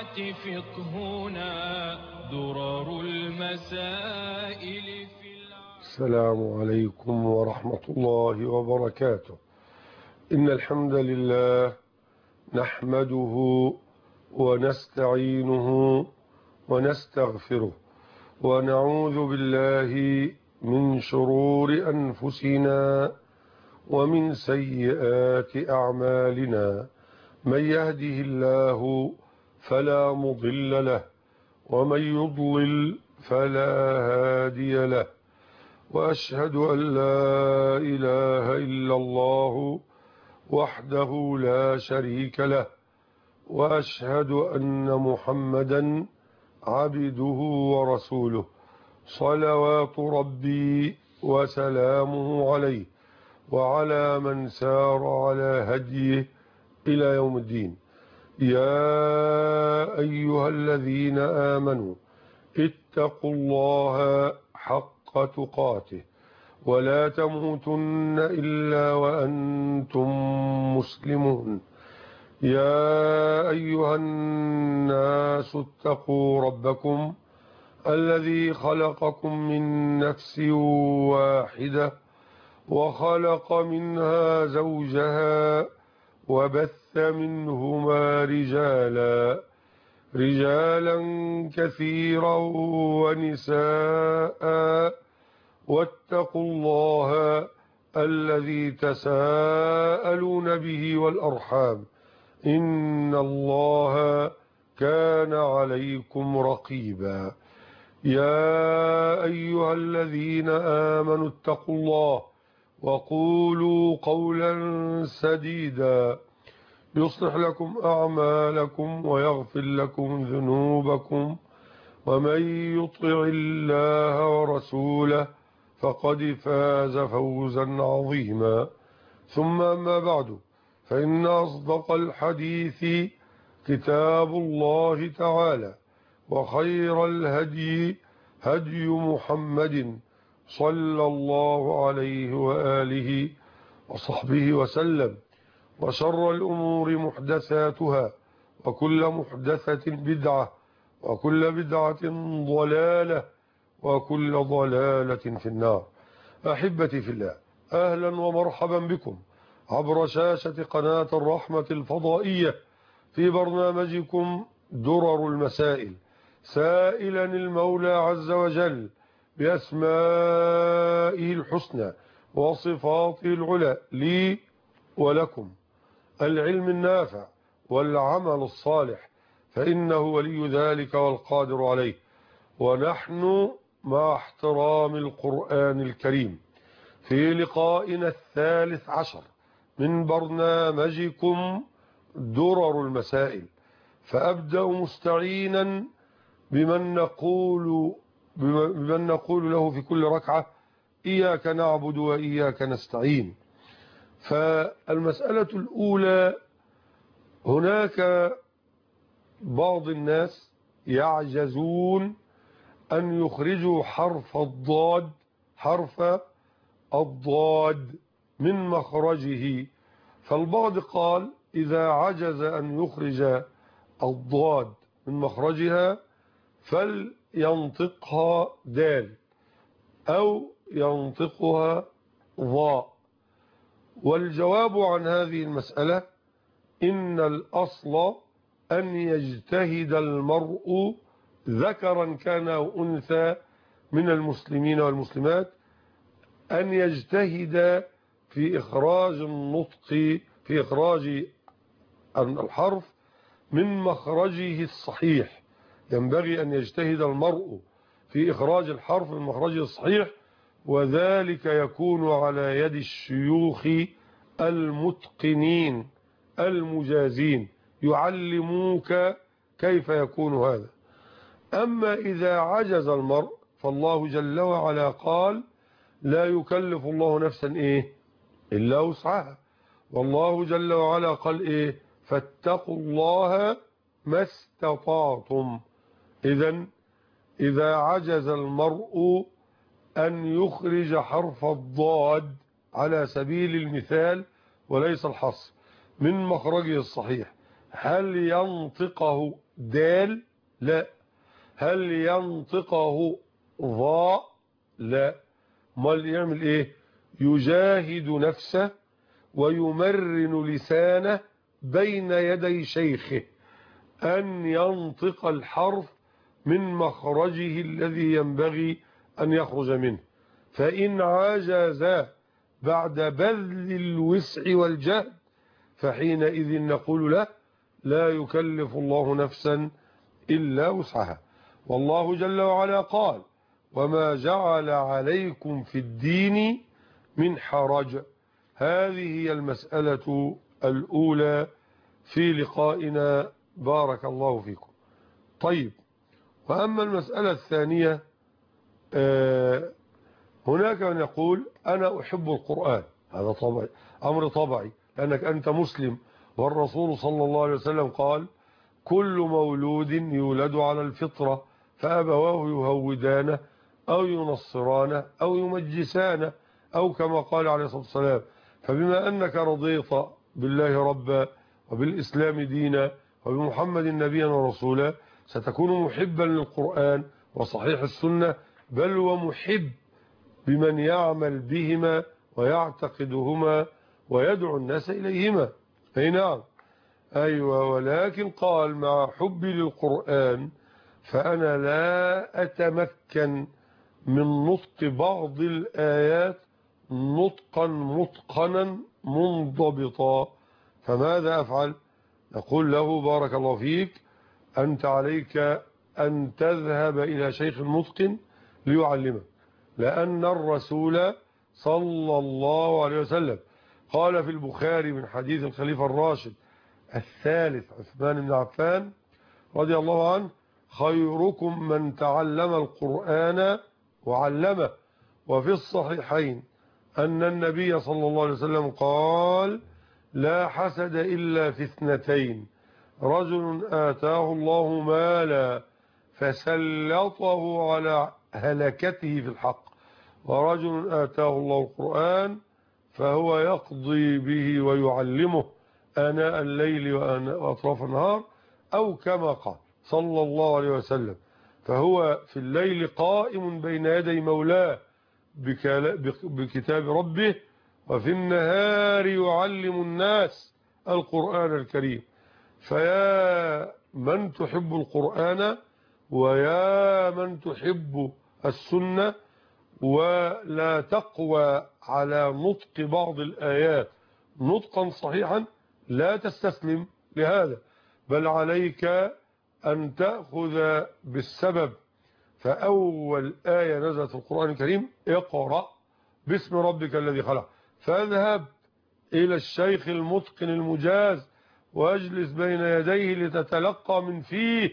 فقهنا درر المسائل السلام عليكم ورحمة الله وبركاته. إن الحمد لله نحمده ونستعينه ونستغفره ونعوذ بالله من شرور أنفسنا ومن سيئات أعمالنا. من يهده الله فلا مضل له ومن يضلل فلا هادي له، وأشهد أن لا إله إلا الله وحده لا شريك له، وأشهد أن محمدا عبده ورسوله صلوات ربي وسلامه عليه وعلى من سار على هديه إلى يوم الدين. يا أيها الذين آمنوا اتقوا الله حق تقاته ولا تموتن إلا وأنتم مسلمون. يا أيها الناس اتقوا ربكم الذي خلقكم من نفس واحدة وخلق منها زوجها وبث منهما رجالا كثيرا ونساء، واتقوا الله الذي تساءلون به والأرحام إن الله كان عليكم رقيبا. يا أيها الذين آمنوا اتقوا الله وقولوا قولا سديدا يصلح لكم أعمالكم ويغفر لكم ذنوبكم، ومن يطع الله ورسوله فقد فاز فوزا عظيما. ثم أما بعد، فإن أصدق الحديث كتاب الله تعالى، وخير الهدي هدي محمد صلى الله عليه وآله وصحبه وسلم، وشر الأمور محدثاتها، وكل محدثة بدعة، وكل بدعة ضلالة، وكل ضلالة في النار. أحبتي في الله، أهلا ومرحبا بكم عبر شاشة قناة الرحمة الفضائية في برنامجكم درر المسائل، سائلا المولى عز وجل بأسمائه الحسنى وصفاته العلى لي ولكم العلم النافع والعمل الصالح، فإنه ولي ذلك والقادر عليه. ونحن مع احترام القرآن الكريم في لقائنا 13 من برنامجكم درر المسائل، فأبدأ مستعينا بمن نقول له في كل ركعة إياك نعبد وإياك نستعين. فالمسألة الأولى، هناك بعض الناس يعجزون أن يخرجوا حرف الضاد من مخرجه، فالبعض قال إذا عجز أن يخرج الضاد من مخرجها فلينطقها دال أو ينطقها ضاء. والجواب عن هذه المسألة إن الأصل أن يجتهد المرء ذكرا كان أو أنثى من المسلمين والمسلمات، أن يجتهد في إخراج النطق، في إخراج الحرف من مخرجه الصحيح. ينبغي أن يجتهد المرء في إخراج الحرف من مخرجه الصحيح، وذلك يكون على يد الشيوخ المتقنين المجازين يعلموك كيف يكون هذا. أما إذا عجز المرء فالله جل وعلا قال لا يكلف الله نفسا إلا وسعها، والله جل وعلا قال فاتقوا الله ما استطعتم. إذا عجز المرء أن يخرج حرف الضاد على سبيل المثال وليس الحصر من مخرجه الصحيح، هل ينطقه دال؟ لا. هل ينطقه ظاء؟ لا. امال يعمل ايه؟ يجاهد نفسه ويمرن لسانه بين يدي شيخه أن ينطق الحرف من مخرجه الذي ينبغي أن يخرج منه. فإن عجز بعد بذل الوسع والجهد فحينئذ نقول له لا يكلف الله نفسا إلا وسعها. والله جل وعلا قال وما جعل عليكم في الدين من حرج. هذه هي المسألة الأولى في لقائنا، بارك الله فيكم. طيب، وأما المسألة الثانية، هناك من يقول أنا أحب القرآن، هذا طبعي، أمر طبعي، لأنك أنت مسلم، والرسول صلى الله عليه وسلم قال كل مولود يولد على الفطرة فأبواه يهودانه أو ينصرانه أو يمجسانه أو كما قال عليه الصلاة والسلام. فبما أنك رضيت بالله ربا وبالإسلام دينا وبمحمد نبيا ورسولا ستكون محبا للقرآن وصحيح السنة، بل ومحب بمن يعمل بهما ويعتقدهما ويدعو الناس إليهما. أي نعم، أيوة. ولكن قال مع حبي للقرآن فأنا لا أتمكن من نطق بعض الآيات نطقا متقنا منضبطا، فماذا أفعل؟ نقول له بارك الله فيك، أنت عليك أن تذهب إلى شيخ متقن ليعلمك، لأن الرسول صلى الله عليه وسلم قال في البخاري من حديث الخليفة الراشد الثالث عثمان بن عفان رضي الله عنه خيركم من تعلم القرآن وعلمه. وفي الصحيحين أن النبي صلى الله عليه وسلم قال لا حسد إلا في اثنتين: رجل آتاه الله مالا فسلطه على هلكته في الحق، ورجل آتاه الله القرآن فهو يقضي به ويعلمه آناء الليل وأطراف النهار، أو كما قال صلى الله عليه وسلم. فهو في الليل قائم بين يدي مولاه بكتاب ربه، وفي النهار يعلم الناس القرآن الكريم. فيا من تحب القرآن ويا من تحب السنة ولا تقوى على نطق بعض الآيات نطقا صحيحا، لا تستسلم لهذا، بل عليك أن تأخذ بالسبب. فأول آية نزلت في القرآن الكريم اقرأ باسم ربك الذي خلق، فاذهب إلى الشيخ المتقن المجاز واجلس بين يديه لتتلقى من فيه،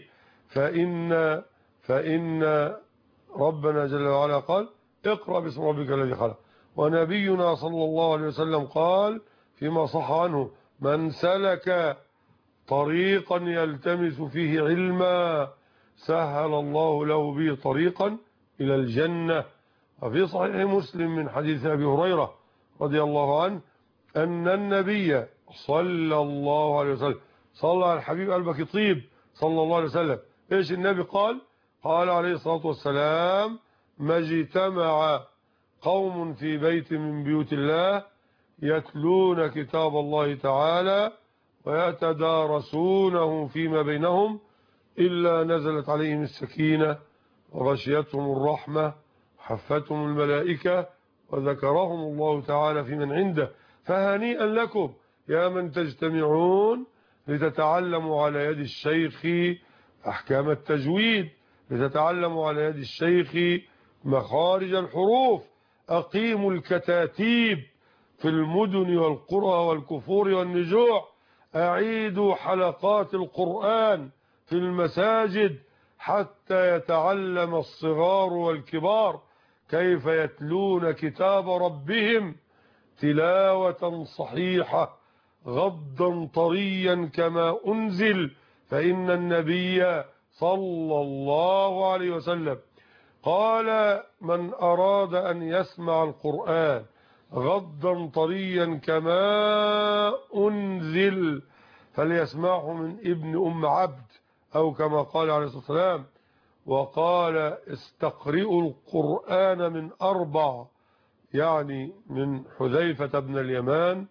فإن ربنا جل وعلا قال اقرأ باسم ربك الذي خلق. ونبينا صلى الله عليه وسلم قال فيما صح عنه من سلك طريقا يلتمس فيه علما سهل الله له به طريقا إلى الجنة. وفي صحيح مسلم من حديث أبي هريرة رضي الله عنه أن النبي صلى الله عليه وسلم صلى على الحبيب قلبك طيب صلى الله عليه وسلم. إيش النبي قال؟ قال عليه الصلاة والسلام ما اجتمع قوم في بيت من بيوت الله يتلون كتاب الله تعالى ويتدارسونه فيما بينهم إلا نزلت عليهم السكينة وغشيتهم الرحمة حفتهم الملائكة وذكرهم الله تعالى في من عنده. فهنيئا لكم يا من تجتمعون لتتعلموا على يد الشيخ أحكام التجويد، لتتعلموا على يد الشيخ مخارج الحروف، أقيموا الكتاتيب في المدن والقرى والكفور والنجوع، أعيدوا حلقات القرآن في المساجد حتى يتعلم الصغار والكبار كيف يتلون كتاب ربهم تلاوة صحيحة غضا طريا كما أنزل. فإن النبي صلى الله عليه وسلم قال من أراد أن يسمع القرآن غضا طريا كما أنزل فليسمعه من ابن أم عبد أو كما قال عليه الصلاة والسلام وقال استقرئوا القرآن من 4، يعني من حذيفة بن اليمان،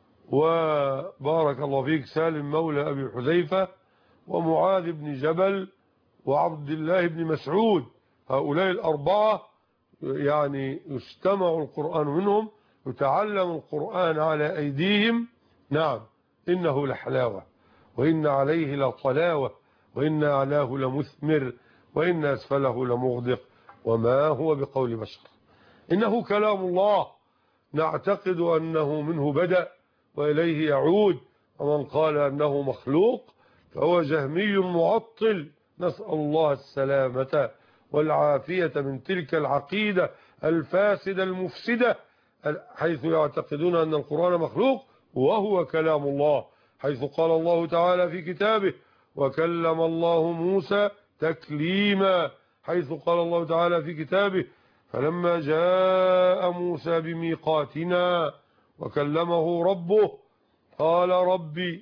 وبارك الله فيك سالم مولى أبي حذيفة، ومعاذ بن جبل، وعبد الله بن مسعود. هؤلاء ال4 يعني يستمع القرآن منهم، يتعلم القرآن على أيديهم. نعم، إنه لحلاوة، وإن عليه لطلاوة، وإن أعلاه لمثمر، وإن أسفله لمغدق، وما هو بقول بشر، إنه كلام الله، نعتقد أنه منه بدأ وإليه يعود. ومن قال أنه مخلوق فهو جهمي معطل، نسأل الله السلامة والعافية من تلك العقيدة الفاسدة المفسدة، حيث يعتقدون أن القرآن مخلوق وهو كلام الله، حيث قال الله تعالى في كتابه وكلم الله موسى تكليما، حيث قال الله تعالى في كتابه فلما جاء موسى بميقاتنا وكلمه ربه قال ربي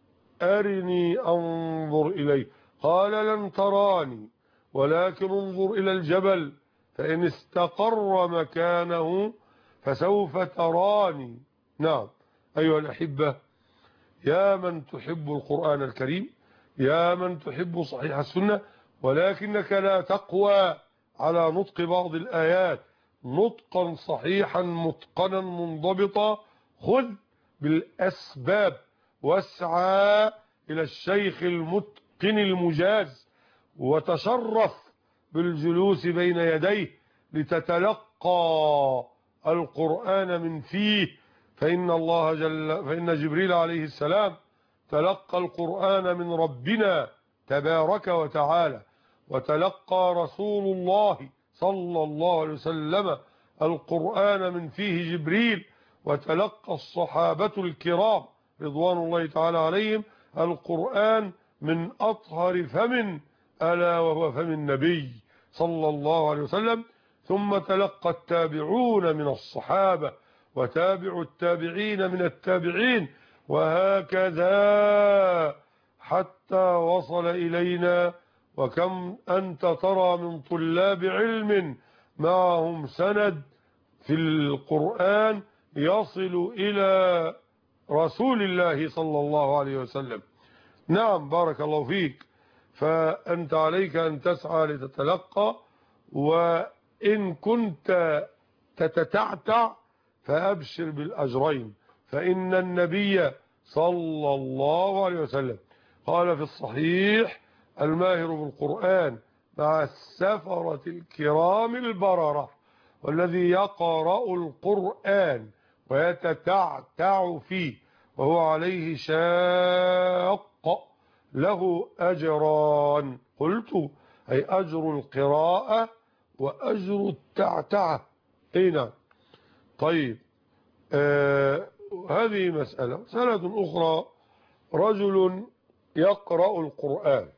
أرني أنظر إليه، قال لن تراني ولكن انظر إلى الجبل فإن استقر مكانه فسوف تراني. نعم أيها الأحبة، يا من تحب القرآن الكريم، يا من تحب صحيح السنة، ولكنك لا تقوى على نطق بعض الآيات نطقا صحيحا متقنا منضبطا، خذ بالأسباب واسعى إلى الشيخ المتقن المجاز، وتشرف بالجلوس بين يديه لتتلقى القرآن من فيه، فإن جبريل عليه السلام تلقى القرآن من ربنا تبارك وتعالى، وتلقى رسول الله صلى الله عليه وسلم القرآن من فيه جبريل، وتلقى الصحابة الكرام رضوان الله تعالى عليهم القرآن من أطهر فم، ألا وهو فم النبي صلى الله عليه وسلم، ثم تلقى التابعون من الصحابة، وتابع التابعين من التابعين، وهكذا حتى وصل إلينا. وكم أنت ترى من طلاب علم معهم سند في القرآن يصل إلى رسول الله صلى الله عليه وسلم. نعم بارك الله فيك، فأنت عليك أن تسعى لتتلقى، وإن كنت تتتعتع فأبشر بالأجرين، فإن النبي صلى الله عليه وسلم قال في الصحيح الماهر بالقرآن مع السفرة الكرام البررة، والذي يقرأ القرآن ويتتعتع فيه وهو عليه شاق له أجران. قلت أي أجر القراءة وأجر التعتعة. نعم. طيب هذه مسألة أخرى، رجل يقرأ القرآن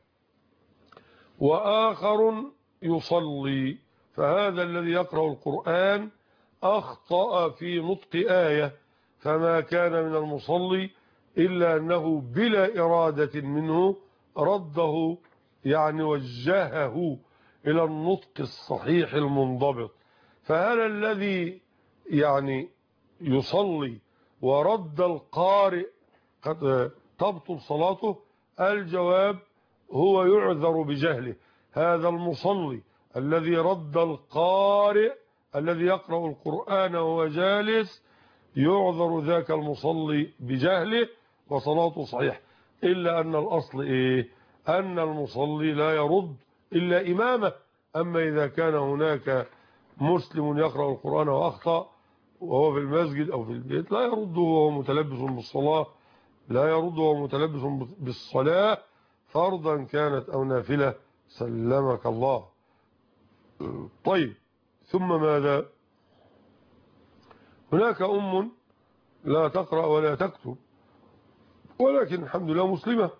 وآخر يصلي، فهذا الذي يقرأ القرآن أخطأ في نطق آية، فما كان من المصلي إلا أنه بلا إرادة منه رده، يعني وجهه إلى النطق الصحيح المنضبط. فهل الذي يعني يصلي ورد القارئ قد تبطل صلاته؟ الجواب هو يعذر بجهله. هذا المصلي الذي رد القارئ الذي يقرأ القرآن وهو جالس يعذر ذاك المصلي بجهله وصلاته صحيح، إلا أن الأصل إيه؟ أن المصلي لا يرد إلا إمامه. أما إذا كان هناك مسلم يقرأ القرآن وأخطأ وهو في المسجد أو في البيت لا يرد وهو متلبس بالصلاة، لا يرد وهو متلبس بالصلاة فرضا كانت أو نافلة، سلمك الله. طيب ثم ماذا؟ هناك أم لا تقرأ ولا تكتب، ولكن الحمد لله مسلمة،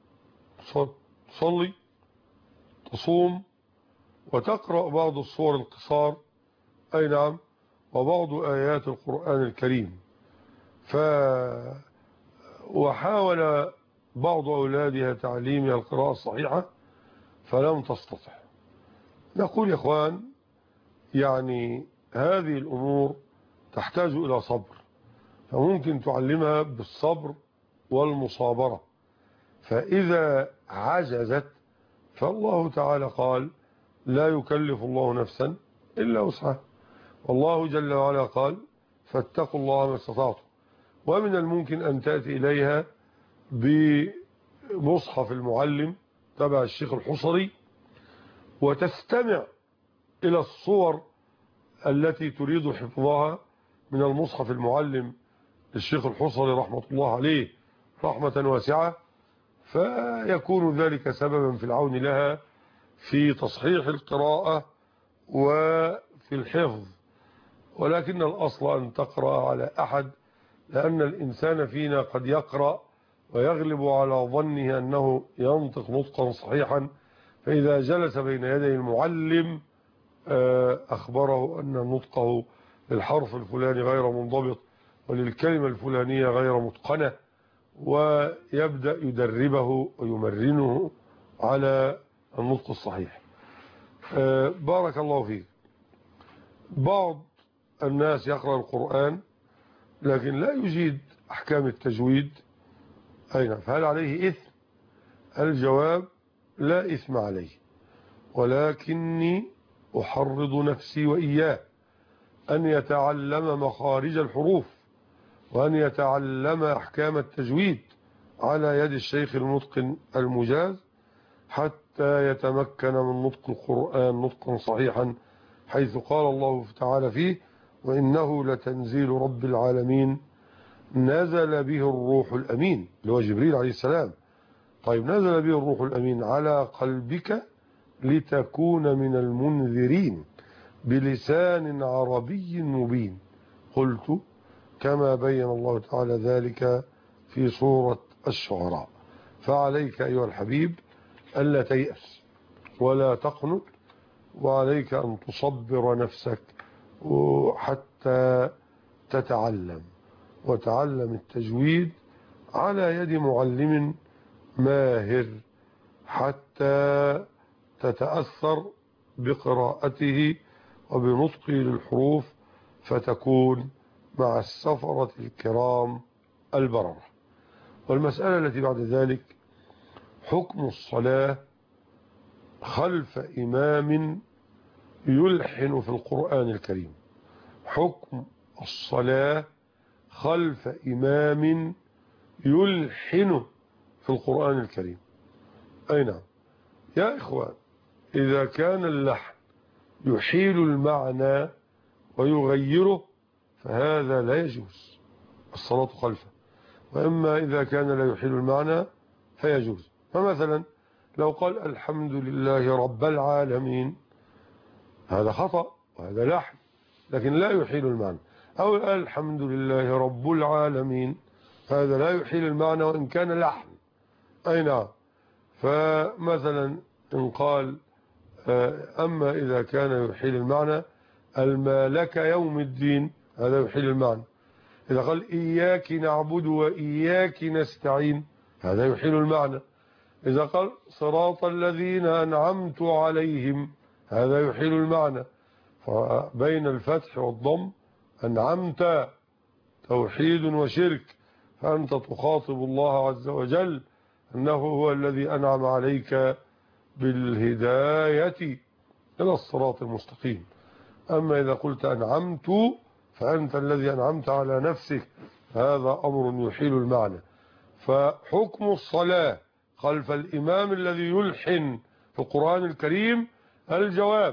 تصلي تصوم وتقرأ بعض الصور القصار، أي نعم، وبعض آيات القرآن الكريم. وحاول بعض أولادها تعليمها القراءة الصحيحة فلم تستطع. نقول يا إخوان يعني هذه الأمور تحتاج إلى صبر، فممكن تعلمها بالصبر والمصابرة، فإذا عجزت فالله تعالى قال لا يكلف الله نفسا إلا وسعها، والله جل وعلا قال فاتقوا الله ما استطعتم. ومن الممكن أن تأتي إليها بمصحف المعلم تبع الشيخ الحصري وتستمع إلى الصور التي تريد حفظها من المصحف المعلم للشيخ الحصري رحمة الله عليه رحمة واسعة، فيكون ذلك سببا في العون لها في تصحيح القراءة وفي الحفظ. ولكن الأصل أن تقرأ على أحد، لأن الإنسان فينا قد يقرأ ويغلب على ظنه أنه ينطق نطقا صحيحا، فإذا جلس بين يدي المعلم أخبره أن نطقه للحرف الفلاني غير منضبط وللكلمة الفلانية غير متقنة، ويبدأ يدربه ويمرنه على النطق الصحيح. بارك الله فيك. بعض الناس يقرأ القرآن لكن لا يجيد أحكام التجويد، أين فهل عليه إثم؟ الجواب لا إثم عليه، ولكني أحرض نفسي وإياه أن يتعلم مخارج الحروف وأن يتعلم أحكام التجويد على يد الشيخ المتقن المجاز حتى يتمكن من نطق القرآن نطقا صحيحا، حيث قال الله تعالى فيه وإنه لتنزيل رب العالمين نزل به الروح الأمين، اللي هو جبريل عليه السلام. طيب نزل به الروح الأمين على قلبك لتكون من المنذرين بلسان عربي مبين. قلت كما بين الله تعالى ذلك في سورة الشعراء. فعليك أيها الحبيب ألا تيأس ولا تقنط، وعليك أن تصبر نفسك حتى تتعلم، وتعلم التجويد على يد معلم ماهر حتى تتأثر بقراءته وبنطقه للحروف، فتكون مع السفرة الكرام البررة. والمسألة التي بعد ذلك حكم الصلاة خلف إمام يلحن في القرآن الكريم. حكم الصلاة خلف إمام يلحن في القرآن الكريم. أي نعم يا إخوان، إذا كان اللحن يحيل المعنى ويغيره فهذا لا يجوز الصلاة خلفه، وإما إذا كان لا يحيل المعنى فيجوز. فمثلا لو قال الحمد لله رب العالمين هذا خطأ وهذا لحن لكن لا يحيل المعنى، أو الحمد لله رب العالمين هذا لا يحيل المعنى وإن كان لحن. أي نعم. فمثلا إن قال أما إذا كان يحيل المعنى المالك يوم الدين هذا يحيل المعنى. إذا قال إياك نعبد وإياك نستعين هذا يحيل المعنى. إذا قال صراط الذين أنعمت عليهم هذا يحيل المعنى. فبين الفتح والضم أنعمت توحيد وشرك، فأنت تخاطب الله عز وجل أنه هو الذي أنعم عليك بالهداية إلى الصراط المستقيم. أما إذا قلت أنعمت فأنت الذي أنعمت على نفسك، هذا أمر يحيل المعنى. فحكم الصلاة خلف الإمام الذي يلحن في القرآن الكريم الجواب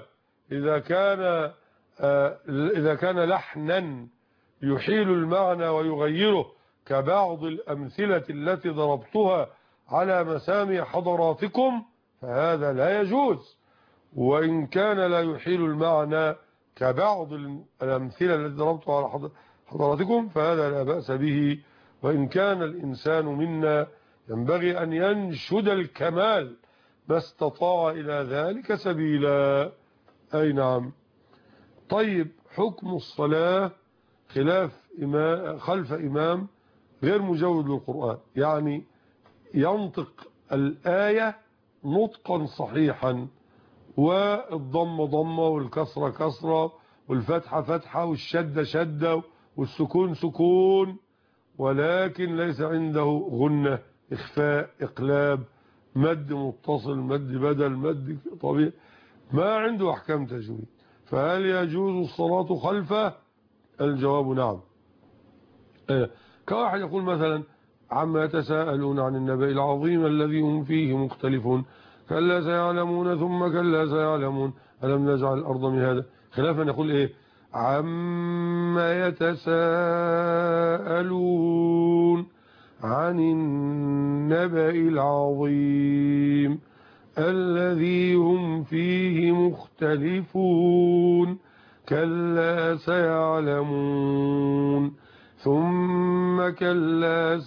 إذا كان لحنا يحيل المعنى ويغيره كبعض الأمثلة التي ضربتها على مسامع حضراتكم فهذا لا يجوز. وإن كان لا يحيل المعنى كبعض الأمثلة التي ضربتها على حضراتكم فهذا لا بأس به. وإن كان الإنسان منا ينبغي أن ينشد الكمال ما استطاع إلى ذلك سبيلا. أي نعم. طيب حكم الصلاة خلف خلف إمام غير مجود للقرآن، يعني ينطق الآية نطقا صحيحا، والضم ضمة والكسرة كسرة والفتحة فتحة والشدة شدة والسكون سكون، ولكن ليس عنده غنة، إخفاء، إقلاب، مد متصل، مد بدل، مد طبيعي، ما عنده أحكام تجويد. فهل يجوز الصلاة خلفه؟ الجواب نعم. كواحد يقول مثلا عما يتساءلون عن النبأ العظيم الذي هم فيه مختلفون، كلا سيعلمون ثم كلا سيعلمون ألم نجعل الأرض مهادا، خلافا يقول إيه عما يتساءلون عن النبأ العظيم الذي هم فيه مختلفون كلا سيعلمون ثم كلا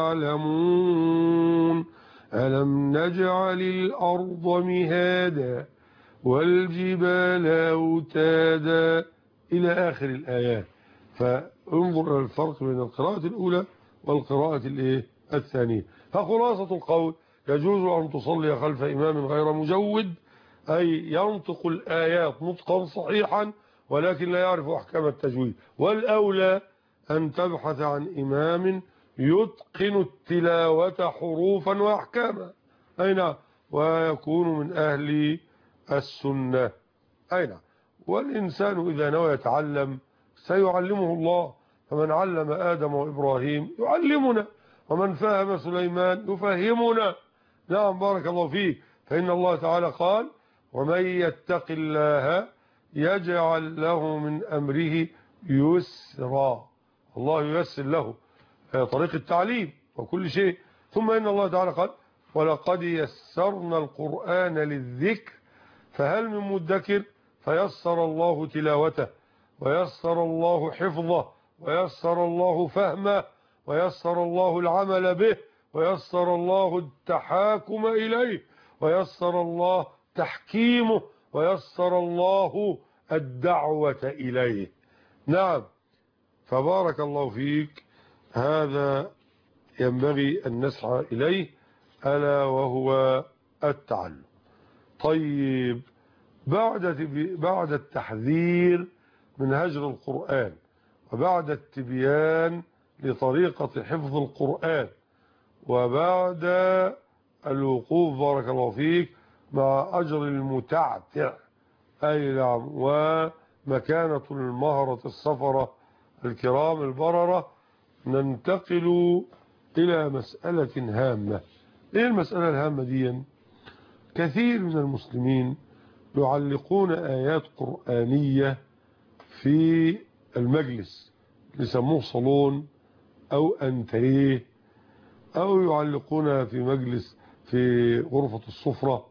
سيعلمون ألم نجعل الأرض مهادا والجبال أوتادا إلى آخر الآيات. فانظر إلى الفرق بين القراءة الأولى والقراءة الثانية. فخلاصة القول يجوز أن تصلي خلف إمام غير مجود، أي ينطق الآيات نطقا صحيحا ولكن لا يعرف أحكام التجويد، والأولى أن تبحث عن إمام يتقن التلاوة حروفا وأحكاما، أي نعم، ويكون من أهل السنة، أي نعم. والإنسان إذا نوى يتعلم سيعلمه الله، فمن علم آدم وإبراهيم يعلمنا، ومن فهم سليمان يفهمنا. نعم بارك الله فيك. فإن الله تعالى قال ومن يتق الله يجعل له من أمره يسرا، الله ييسر له طريق التعليم وكل شيء. ثم إن الله تعالى قال ولقد يسرنا القرآن للذكر فهل من مدكر، فيسر الله تلاوته ويسر الله حفظه ويسر الله فهمه ويسر الله العمل به ويسر الله التحاكم إليه ويسر الله تحكيمه ويسر الله الدعوة إليه. نعم، فبارك الله فيك. هذا ينبغي أن نسعى إليه، ألا وهو التعلم. طيب، بعد التحذير من هجر القرآن وبعد التبيان لطريقة حفظ القرآن وبعد الوقوف بارك الله فيك مع أجر المتعتع، أي نعم، ومكانة المهرة السفرة الكرام البررة، ننتقل إلى مسألة هامة. إيه المسألة الهامة دي؟ كثير من المسلمين يعلقون آيات قرآنية في المجلس، يسموه صالون أو أنتريه، أو يعلقونها في مجلس في غرفة السفرة،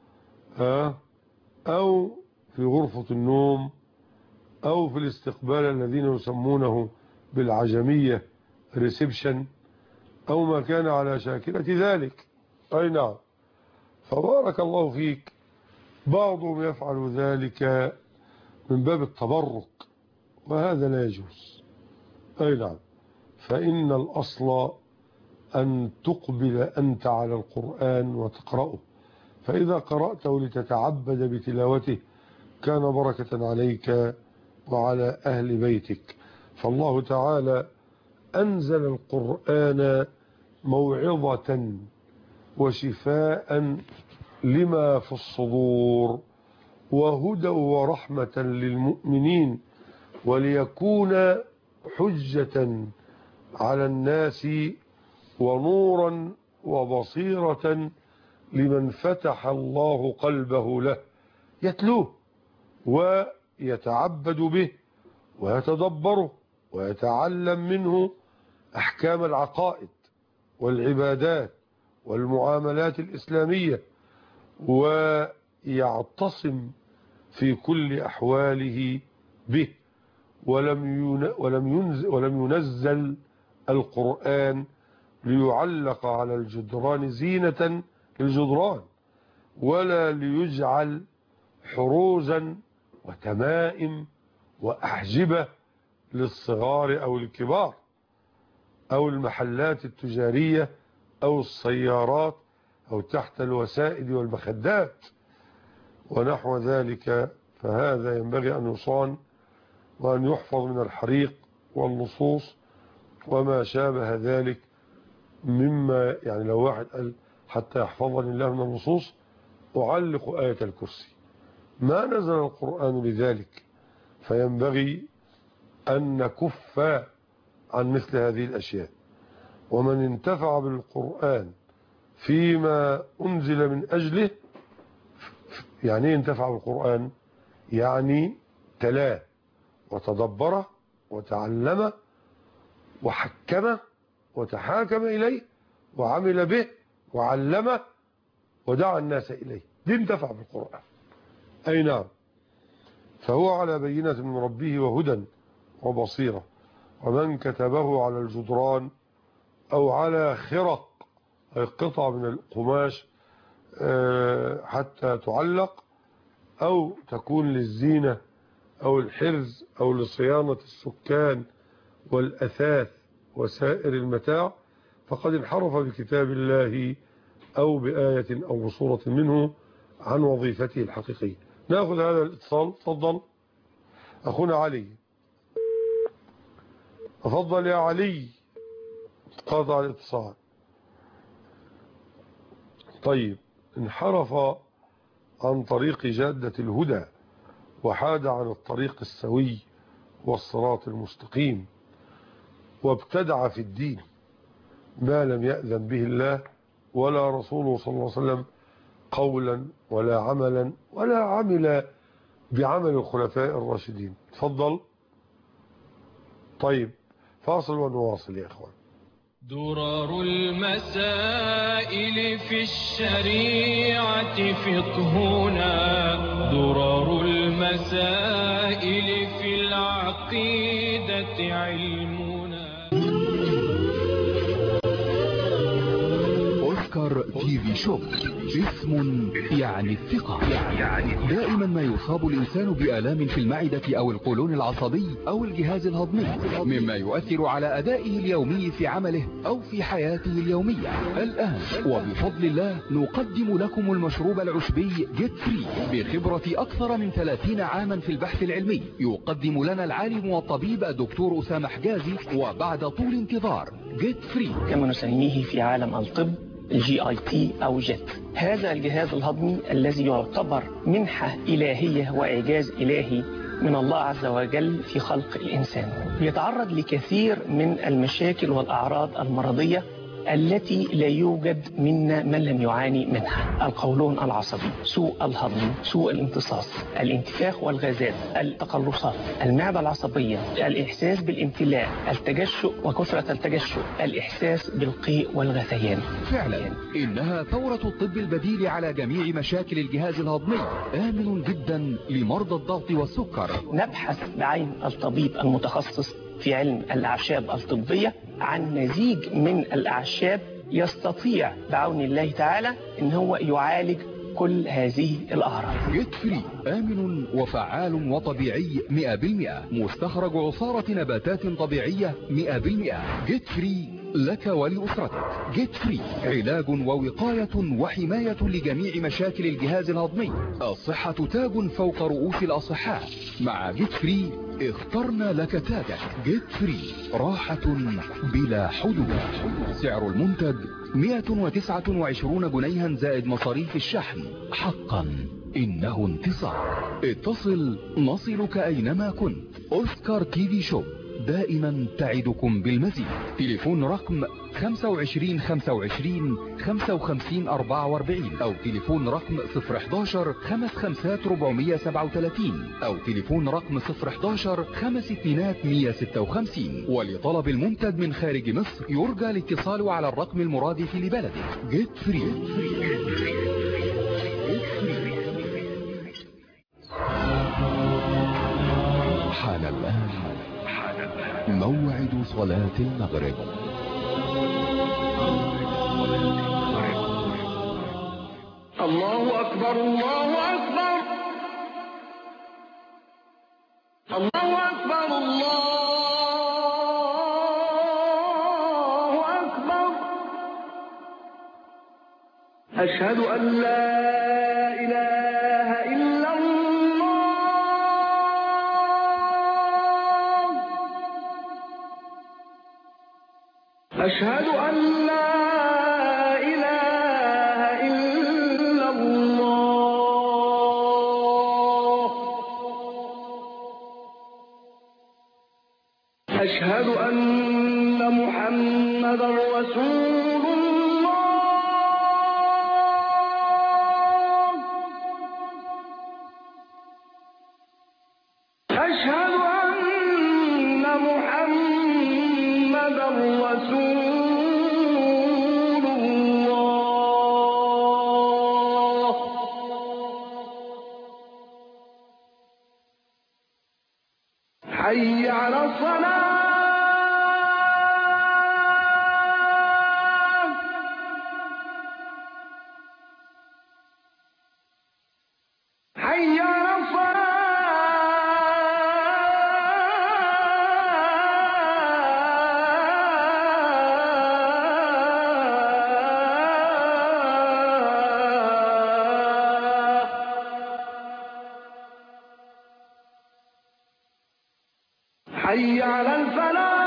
أو في غرفة النوم، أو في الاستقبال الذين يسمونه بالعجمية ريسبشن، أو ما كان على شاكلة ذلك. أي نعم، فبارك الله فيك. بعضهم يفعل ذلك من باب التبرك، وهذا لا يجوز. أي نعم، فإن الأصل أن تقبل أنت على القرآن وتقرأه، فإذا قرأته لتتعبد بتلاوته كان بركة عليك وعلى أهل بيتك. فالله تعالى أنزل القرآن موعظة وشفاء لما في الصدور وهدى ورحمة للمؤمنين، وليكون حجة على الناس ونورا وبصيرة لمن فتح الله قلبه له، يتلوه ويتعبد به ويتدبره ويتعلم منه أحكام العقائد والعبادات والمعاملات الإسلامية، ويعتصم في كل أحواله به. ولم ينزل القرآن ليعلق على الجدران زينة للجدران، ولا ليجعل حروزا وتمائم وأحجبة للصغار أو الكبار أو المحلات التجارية أو السيارات أو تحت الوسائد والمخدات ونحو ذلك، فهذا ينبغي أن يصان وأن يحفظ من الحريق واللصوص وما شابه ذلك مما، يعني لو واحد قال حتى يحفظني الله من اللصوص أعلق آية الكرسي، ما نزل القرآن بذلك، فينبغي أن نكف عن مثل هذه الأشياء. ومن انتفع بالقرآن فيما أنزل من أجله، يعني ايه انتفع بالقرآن؟ يعني تلاه وتدبره وتعلمه وحكمه وتحاكم إليه وعمل به وعلمه ودعا الناس إليه، دي انتفع بالقرآن. أي نعم، فهو على بينة من ربه وهدى وبصيرة. ومن كتبه على الجدران أو على خرق، أي قطع من القماش حتى تعلق أو تكون للزينة أو الحرز أو لصيانة السكان والأثاث وسائر المتاع، فقد انحرف بكتاب الله أو بآية أو بصورة منه عن وظيفته الحقيقية. نأخذ هذا الاتصال. تفضل أخونا علي. تفضل يا علي. قاطع الاتصال. طيب، انحرف عن طريق جادة الهدى وحاد عن الطريق السوي والصراط المستقيم، وابتدع في الدين ما لم يأذن به الله ولا رسوله صلى الله عليه وسلم قولا ولا عملا ولا عمل بعمل الخلفاء الراشدين. تفضل. طيب، فاصل ونواصل يا اخوان. درر المسائل في الشريعة فقهنا، درر المسائل في العقيدة علمنا. أوسكار تي في شوب، اسم يعني الثقة. دائما ما يصاب الإنسان بآلام في المعدة أو القولون العصبي أو الجهاز الهضمي، مما يؤثر على أدائه اليومي في عمله أو في حياته اليومية. الآن وبفضل الله نقدم لكم المشروب العشبي جيت فري بخبرة أكثر من 30 عاما في البحث العلمي. يقدم لنا العالم والطبيب الدكتور أسامة حجازي، وبعد طول انتظار جيت فري كما نسميه في عالم الطب GIT أو جيت. هذا الجهاز الهضمي الذي يعتبر منحة إلهية وإعجاز إلهي من الله عز وجل في خلق الإنسان، يتعرض لكثير من المشاكل والأعراض المرضية التي لا يوجد منا من لم يعاني منها: القولون العصبي، سوء الهضم، سوء الامتصاص، الانتفاخ والغازات، التقلصات، المعدة العصبية، الإحساس بالامتلاء، التجشؤ وكثرة التجشؤ، الإحساس بالقيء والغثيان. فعلا إنها ثورة الطب البديل على جميع مشاكل الجهاز الهضمي، آمن جدا لمرضى الضغط والسكر. نبحث بعين الطبيب المتخصص في علم الأعشاب الطبية عن مزيج من الأعشاب يستطيع بعون الله تعالى إن هو يعالج كل هذه الأعراض. جيت فري آمن وفعال وطبيعي 100%، مستخرج عصارة نباتات طبيعية 100%. جيت فري لك ولأسرتك. جيت فري علاج ووقاية وحماية لجميع مشاكل الجهاز الهضمي. الصحة تاج فوق رؤوس الأصحاء. مع جيت فري اخترنا لك تاجك. جيت فري راحة بلا حدود. سعر المنتج 129 جنيها زائد مصاريف الشحن. حقا إنه انتصار. اتصل نصلك أينما كنت. أوسكار تي في شوب دائما تعدكم بالمزيد. تليفون رقم 25 25 55 44 أو تليفون رقم 011 55 437 أو تليفون رقم 011 52 156. ولطلب المنتج من خارج مصر يرجى الاتصال على الرقم المرادف لبلدك. جيت فري. حان الآن موعد صلاة المغرب. الله أكبر الله أكبر الله أكبر الله أكبر أشهد أن لا إله إلا الله. أشهد أن لا إله إلا الله. أشهد أن محمدا رسول الله. أشهد أن محمدا رسول الله. حي على الصلاة. حي على حي على الفلاح.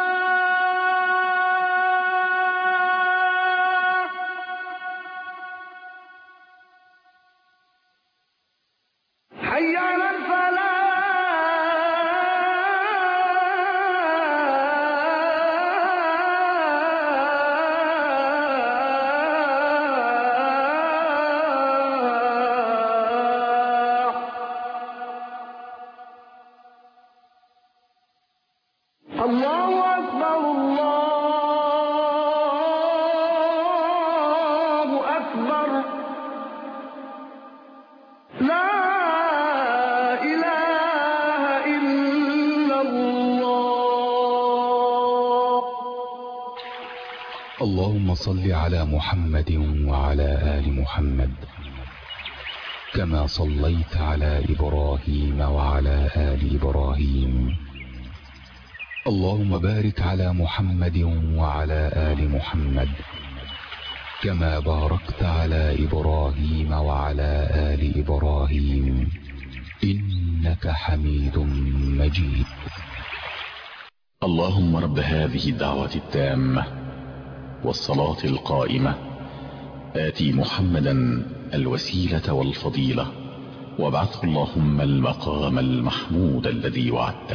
حي على الفلاح. الله أكبر الله أكبر. لا إله إلا الله. اللهم صل على محمد وعلى آل محمد كما صليت على إبراهيم وعلى آل إبراهيم. اللهم بارك على محمد وعلى آل محمد كما باركت على إبراهيم وعلى آل إبراهيم إنك حميد مجيد. اللهم رب هذه الدعوة التامة والصلاة القائمة آتي محمدا الوسيلة والفضيلة وابعثه اللهم المقام المحمود الذي وعدته.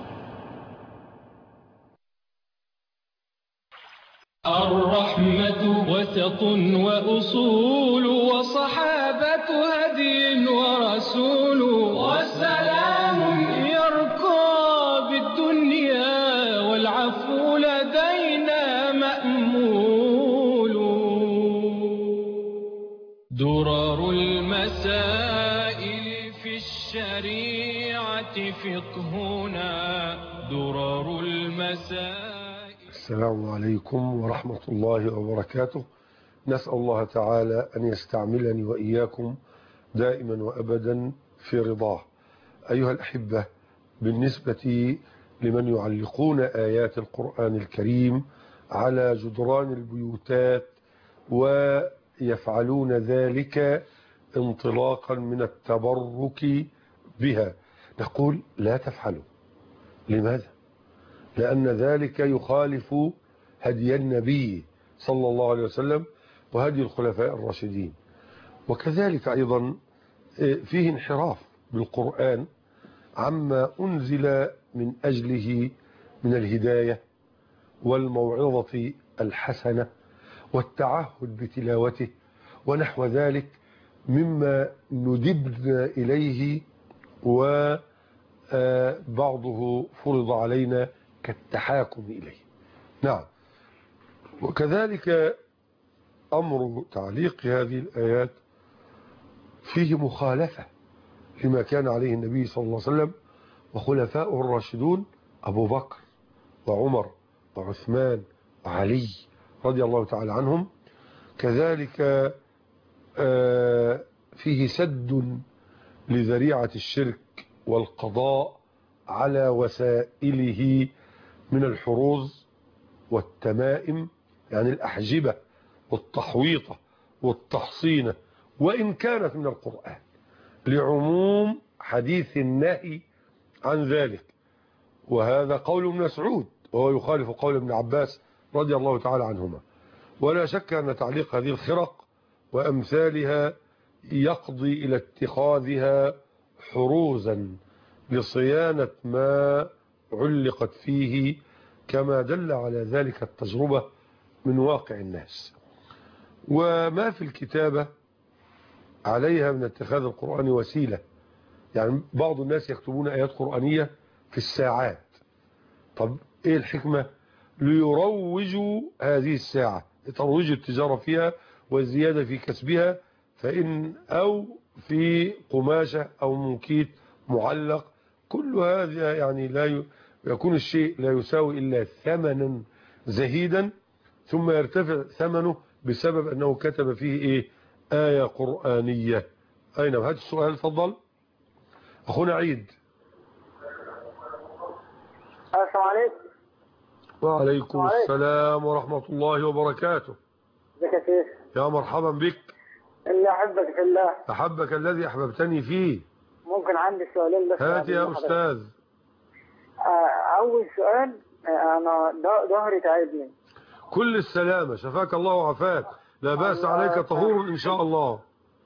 الرحمة وسط وأصول وصحابة هدي ورسول والسلام يرقى بالدنيا والعفو لدينا مأمول. درر المسائل في الشريعة فقهنا درر المسائل. السلام عليكم ورحمة الله وبركاته. نسأل الله تعالى أن يستعملني وإياكم دائما وأبدا في رضاه. أيها الأحبة، بالنسبة لمن يعلقون آيات القرآن الكريم على جدران البيوتات ويفعلون ذلك انطلاقا من التبرك بها، نقول لا تفعلوا. لماذا؟ لأن ذلك يخالف هدي النبي صلى الله عليه وسلم وهدي الخلفاء الراشدين، وكذلك أيضا فيه انحراف بالقرآن عما أنزل من أجله من الهداية والموعظة الحسنة والتعهد بتلاوته ونحو ذلك مما ندبنا إليه وبعضه فرض علينا كالتحاكم إليه. نعم، وكذلك أمر تعليق هذه الآيات فيه مخالفة لما كان عليه النبي صلى الله عليه وسلم وخلفاؤه الراشدون أبو بكر وعمر وعثمان وعلي رضي الله تعالى عنهم. كذلك فيه سد لذريعة الشرك والقضاء على وسائله من الحروز والتمائم، يعني الأحجبة والتحويطة والتحصين وإن كانت من القرآن، لعموم حديث النهي عن ذلك. وهذا قول ابن مسعود وهو يخالف قول ابن عباس رضي الله تعالى عنهما. ولا شك أن تعليق هذه الخرق وأمثالها يقضي إلى اتخاذها حروزا لصيانة ما علقت فيه، كما دل على ذلك التجربة من واقع الناس. وما في الكتابة عليها من اتخاذ القرآن وسيلة. يعني بعض الناس يكتبون آيات قرآنية في الساعات. طب إيه الحكمة؟ ليروجوا هذه الساعة، لترويج التجارة فيها والزيادة في كسبها، أو في قماشة أو منكيت معلق. كل هذا يعني لا يكون الشيء لا يساوي إلا ثمنا زهيدا، ثم يرتفع ثمنه بسبب أنه كتب فيه إيه؟ آية قرآنية. أين هذا السؤال؟ تفضل أخونا عيد. السلام عليكم. وعليكم السلام ورحمة الله وبركاته. ازيك يا شيخ؟ يا مرحبا بك. اللي أحبك في الله. أحبك الذي أحببتني فيه. ممكن عندي سؤالين بس؟ هات يا أستاذ. أول سؤال، أنا ظهري تعبني. كل السلامة، شفاك الله وعافاك، لا بأس عليك، طهور إن شاء الله.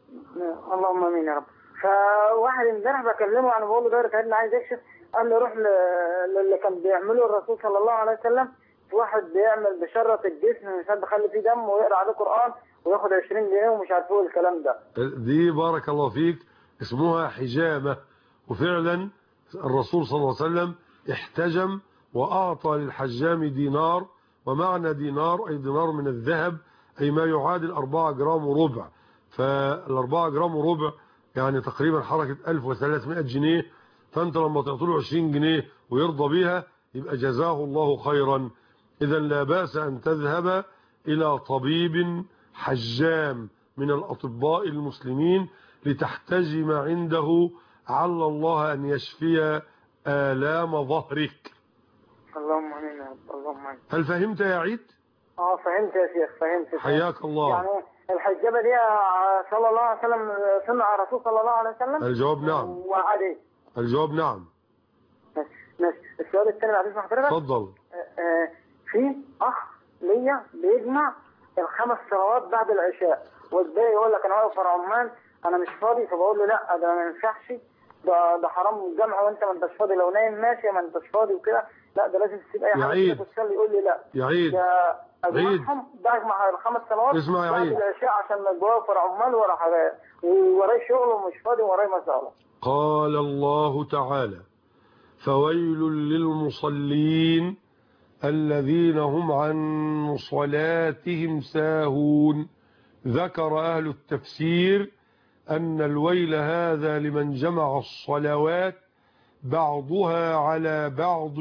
اللهم امين يا رب. فواحد امبارح بكلمه، انا بقول له ظهري تعبني عايز يكشف، قال لي روح اللي كان بيعمله الرسول صلى الله عليه وسلم. واحد بيعمل بشرط الجسم مش بيخلي فيه دم ويقرا عليه قرآن وياخد 20 جنيه ومش عارف ايه الكلام ده. دي بارك الله فيك اسمها حجامة. وفعلا الرسول صلى الله عليه وسلم احتجم وأعطى للحجام دينار، ومعنى دينار أي دينار من الذهب، أي ما يعادل 4 جرام وربع. فال4 جرام وربع يعني تقريبا حركة 1300 جنيه. فأنت لما تعطله 20 جنيه ويرضى بيها يبقى جزاه الله خيرا. إذا لا بأس أن تذهب إلى طبيب حجام من الأطباء المسلمين لتحتجم عنده، عل الله أن يشفي آلام ظهرك. اللهم امين يا رب. اللهم امين. هل فهمت يا عيد؟ فهمت يا شيخ، فهمت. حياك الله. يعني الحجابة دي صلى الله عليه وسلم سنة على الرسول صلى الله عليه وسلم؟ الجواب نعم. وعليه؟ الجواب نعم. ماشي. السؤال الثاني بعد اذن حضرتك. اتفضل. في اخ ليا بيجمع ال5 صلوات بعد العشاء، والباقي يقول لك انا واقف ورا عمان انا مش فاضي، فبقول له لا ده ما ينفعش، ده حرام الجمع وانت ما انتش فاضي، لو نايم ماشي ما انتش فاضي وكده، لا ده لازم تسيب اي حاجه تصلي. يقول لي لا يا عيد، اجمعهم بجمع ال5 صلوات اسمع يا عيد بعد العشاء عشان ما واقف ورا عمان ورا حاجات ووراي شغل ومش فاضي وراي مساله. قال الله تعالى: فويل للمصلين الذين هم عن صلاتهم ساهون. ذكر أهل التفسير أن الويل هذا لمن جمع الصلوات بعضها على بعض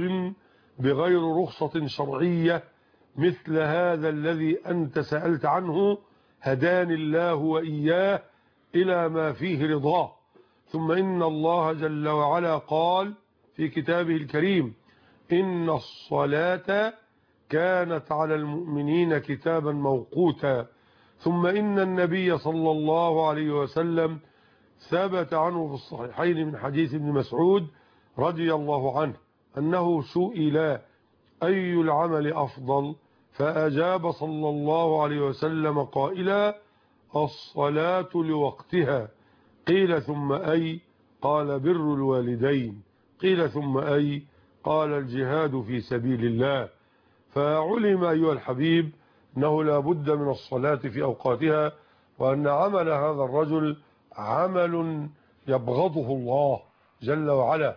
بغير رخصة شرعية، مثل هذا الذي أنت سألت عنه، هداني الله وإياه إلى ما فيه رضاه. ثم إن الله جل وعلا قال في كتابه الكريم: إن الصلاة كانت على المؤمنين كتابا موقوتا. ثم إن النبي صلى الله عليه وسلم ثبت عنه في الصحيحين من حديث ابن مسعود رضي الله عنه أنه سئل أي العمل أفضل، فأجاب صلى الله عليه وسلم قائلا: الصلاة لوقتها. قيل ثم أي؟ قال: بر الوالدين. قيل ثم أي؟ قال: الجهاد في سبيل الله. فعلم أيها الحبيب أنه لا بد من الصلاة في أوقاتها، وأن عمل هذا الرجل عمل يبغضه الله جل وعلا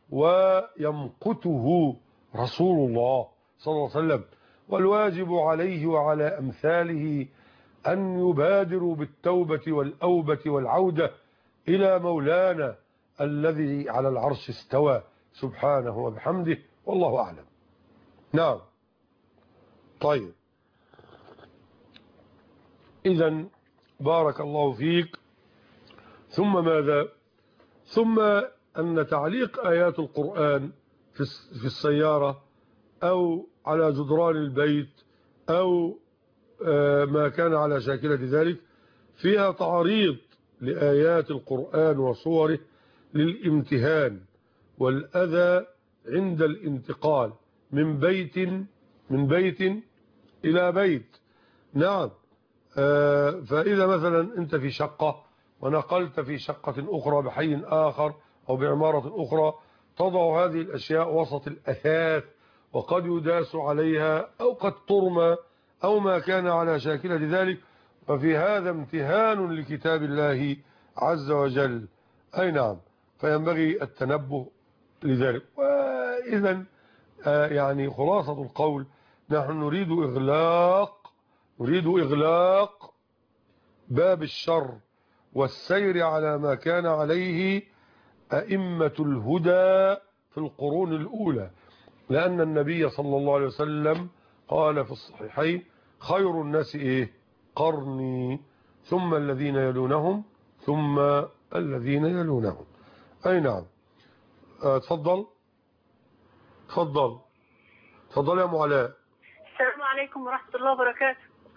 ويمقته رسول الله صلى الله عليه وسلم. والواجب عليه وعلى أمثاله أن يبادروا بالتوبة والأوبة والعودة إلى مولانا الذي على العرش استوى سبحانه وبحمده، والله أعلم. نعم. طيب، إذن بارك الله فيك. ثم ماذا؟ ثم أن تعليق آيات القرآن في السيارة أو على جدران البيت أو ما كان على شاكلة ذلك فيها تعريض لآيات القرآن وصوره للامتهان والأذى عند الانتقال من بيت إلى بيت. نعم. فإذا مثلا أنت في شقة ونقلت في شقة أخرى بحي آخر أو بعمارة أخرى، تضع هذه الأشياء وسط الأثاث وقد يداس عليها أو قد ترمى أو ما كان على شاكلة ذلك، ففي هذا امتهان لكتاب الله عز وجل. أي نعم. فينبغي التنبه لذلك. وإذا يعني خلاصة القول، نحن نريد إغلاق باب الشر والسير على ما كان عليه أئمة الهدى في القرون الأولى، لأن النبي صلى الله عليه وسلم قال في الصحيحين: خير الناس قرني ثم الذين يلونهم ثم الذين يلونهم. أي نعم. تفضل يا أم علاء. السلام عليكم ورحمة الله وبركاته.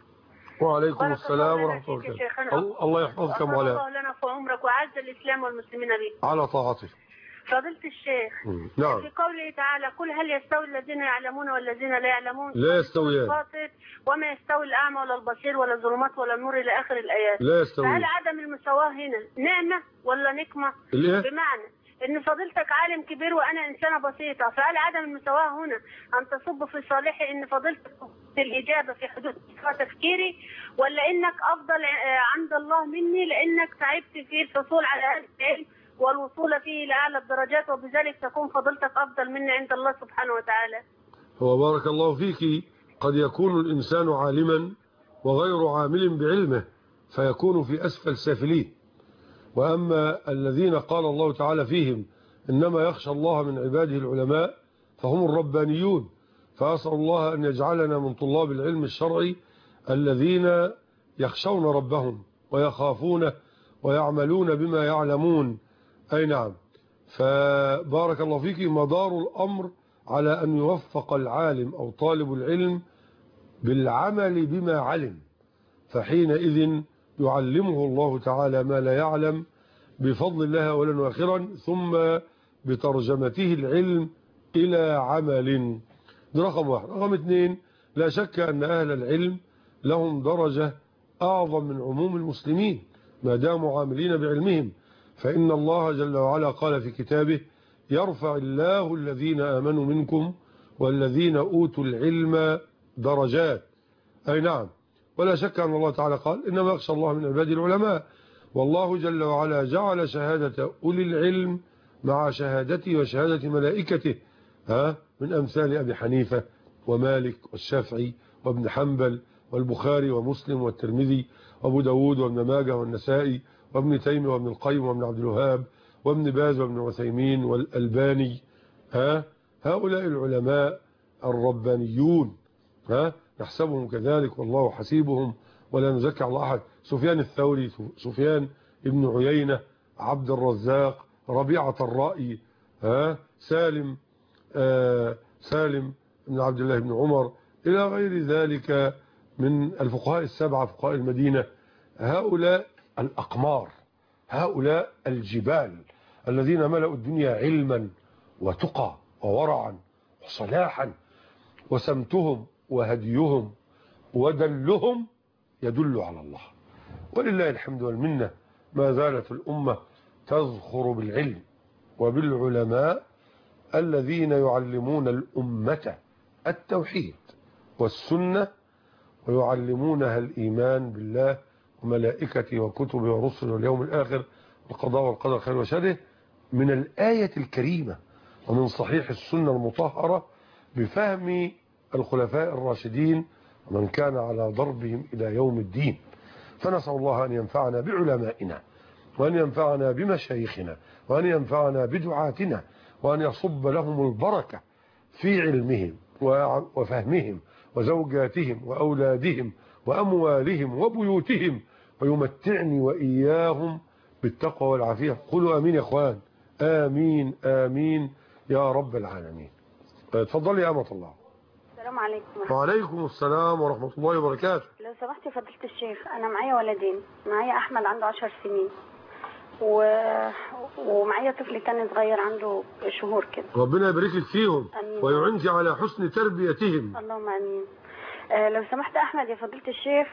وعليكم السلام ورحمة الله وبركاته. الله يحفظك يا أم علاء. الله لنا في عمرك وعز الإسلام والمسلمين به. على طاعته. فضيلة الشيخ، نعم. في قوله تعالى: قل هل يستوي الذين يعلمون والذين لا يعلمون؟ لا يستويان. وما يستوي الأعمى ولا البصير ولا الظلمات ولا النور إلى آخر الآيات. لا يستوي. فهل عدم المساواة هنا نعمة ولا نقمة؟ بمعنى إن فضيلتك عالم كبير وأنا إنسانة بسيطة، فهل عدم المساواة هنا أن تصب في صالحي إن فضيلتك الإجابة في حدود تفكيري، ولا إنك أفضل عند الله مني لأنك تعبت في الحصول على هذا العلم والوصول فيه إلى أعلى الدرجات، وبذلك تكون فضيلتك أفضل مني عند الله سبحانه وتعالى؟ هو بارك الله فيك، قد يكون الإنسان عالما وغير عامل بعلمه فيكون في أسفل سافلين، وأما الذين قال الله تعالى فيهم: إنما يخشى الله من عباده العلماء، فهم الربانيون. فأسأل الله أن يجعلنا من طلاب العلم الشرعي الذين يخشون ربهم ويخافونه ويعملون بما يعلمون. أي نعم. فبارك الله فيك، مدار الأمر على أن يوفق العالم أو طالب العلم بالعمل بما علم، فحينئذ يعلمه الله تعالى ما لا يعلم بفضل الله أولا وآخرا، ثم بترجمته العلم إلى عمل. ده رقم واحد. رقم اثنين، لا شك أن أهل العلم لهم درجة أعظم من عموم المسلمين ما داموا عاملين بعلمهم، فإن الله جل وعلا قال في كتابه: يرفع الله الذين آمنوا منكم والذين أوتوا العلم درجات. أي نعم. ولا شك أن الله تعالى قال: إنما يخشى الله من عباده العلماء. والله جل وعلا جعل شهادة أولي العلم مع شهادته وشهادة ملائكته، من أمثال أبي حنيفة ومالك والشافعي وابن حنبل والبخاري ومسلم والترمذي وابو داود وابن ماجه والنسائي وابن تيمية وابن القيم وابن عبد الوهاب وابن باز وابن عثيمين والألباني. هؤلاء العلماء الربانيون نحسبهم كذلك والله حسيبهم ولا نزكي على أحد. سفيان الثوري، سفيان ابن عيينة، عبد الرزاق، ربيعة الرأي، سالم بن عبد الله بن عمر، إلى غير ذلك من الفقهاء السبعة فقهاء المدينة. هؤلاء الأقمار، هؤلاء الجبال الذين ملأوا الدنيا علما وتقى وورعا وصلاحا، وسمتهم وهديهم ودلهم يدل على الله. ولله الحمد والمنة، ما زالت الأمة تزخر بالعلم وبالعلماء الذين يعلمون الأمة التوحيد والسنة، ويعلمونها الإيمان بالله وملائكته وكتبه ورسله واليوم الآخر والقضاء والقدر خير وشره من الآية الكريمة ومن صحيح السنة المطهرة بفهم الخلفاء الراشدين ومن كان على ضربهم إلى يوم الدين. فنسأل الله أن ينفعنا بعلمائنا، وأن ينفعنا بمشايخنا، وأن ينفعنا بدعاتنا، وأن يصب لهم البركة في علمهم وفهمهم وزوجاتهم وأولادهم وأموالهم وبيوتهم، ويمتعني وإياهم بالتقوى والعافية. قولوا آمين يا أخوان. آمين آمين يا رب العالمين. تفضلي يا أمة الله. السلام عليكم. وعليكم السلام ورحمة الله وبركاته. لو سمحت يا فضيلة الشيخ، أنا معايا ولدين، معايا أحمد عنده 10 سنين ومعايا طفل تاني صغير عنده شهور كده. ربنا يبارك لك فيهم أمين. ويعنزي على حسن تربيتهم. اللهم امين. لو سمحت احمد يا فضيلة الشيخ،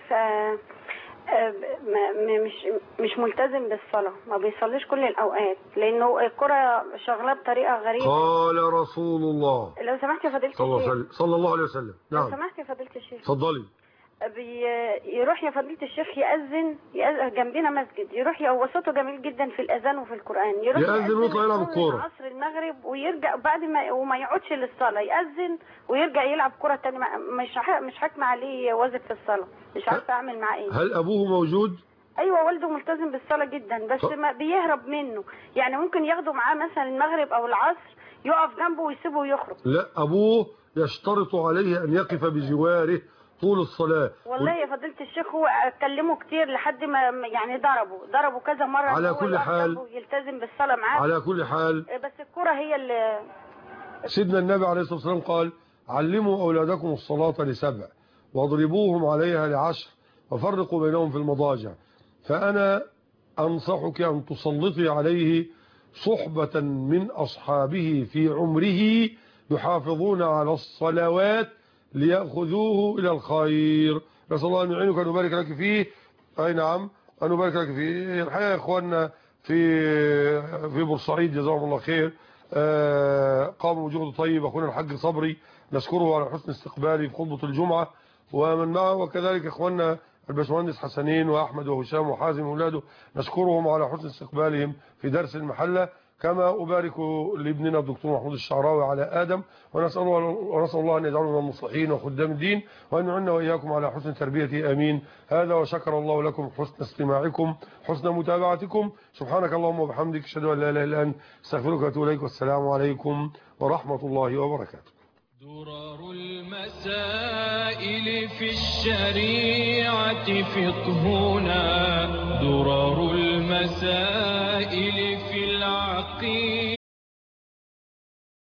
مش ملتزم بالصلاة، ما بيصليش كل الاوقات لانه الكرة شغلاه بطريقة غريبة. قال رسول الله لو سمحت يا فضيلة الشيخ صلى الله عليه وسلم. نعم. لو سمحت يا فضيلة الشيخ. اتفضلي. يروح يا فضيلة الشيخ يأذن جنبنا مسجد، يروح هو صوته جميل جدا في الأذان وفي القرآن، يروح يأذن ويطلع يلعب الكورة عصر المغرب ويرجع بعد ما يقعدش للصلاة، يأذن ويرجع يلعب كورة تاني. مش حاكمة عليه واجب في الصلاة، مش عارفة أعمل معاه إيه. هل أبوه موجود؟ أيوة والده ملتزم بالصلاة جدا، بس ما بيهرب منه، يعني ممكن ياخده معاه مثلا المغرب أو العصر، يقف جنبه ويسيبه ويخرج. لا، أبوه يشترط عليه أن يقف بجواره طول الصلاة. والله يا فضيلة الشيخ هو كلمه كتير لحد ما يعني ضربه كذا مرة. على كل حال يلتزم بالصلاة معاه. على كل حال بس الكرة هي اللي سيدنا النبي عليه الصلاة والسلام قال: علموا أولادكم الصلاة ل7 واضربوهم عليها ل10 وفرقوا بينهم في المضاجع. فأنا أنصحك أن تسلطي عليه صحبة من أصحابه في عمره يحافظون على الصلوات ليأخذوه إلى الخير. نسأل الله أن يعينك وأن يبارك لك فيه. أي نعم، أن يبارك لك فيه. الحقيقة يا إخواننا في بورسعيد جزاهم الله خير قاموا بجهد طيب. أخونا الحاج صبري نشكره على حسن استقباله في خطبة الجمعة ومن معه، وكذلك إخواننا الباشمهندس حسنين وأحمد وهشام وحازم وأولاده نشكرهم على حسن استقبالهم في درس المحلة. كما أبارك لابننا الدكتور محمود الشعراوي على آدم، ونسأل الله أن يجعله من المصلحين وخدام الدين، وأن يعنا وإياكم على حسن تربيته. آمين. هذا وشكر الله لكم حسن استماعكم، حسن متابعتكم. سبحانك اللهم وبحمدك، أشهد أن لا إله إلا أنت، أستغفرك وأتوب إليك، والسلام عليكم ورحمة الله وبركاته. درر المسائل في الشريعة فقهنا، درر المسائل في العقيدة.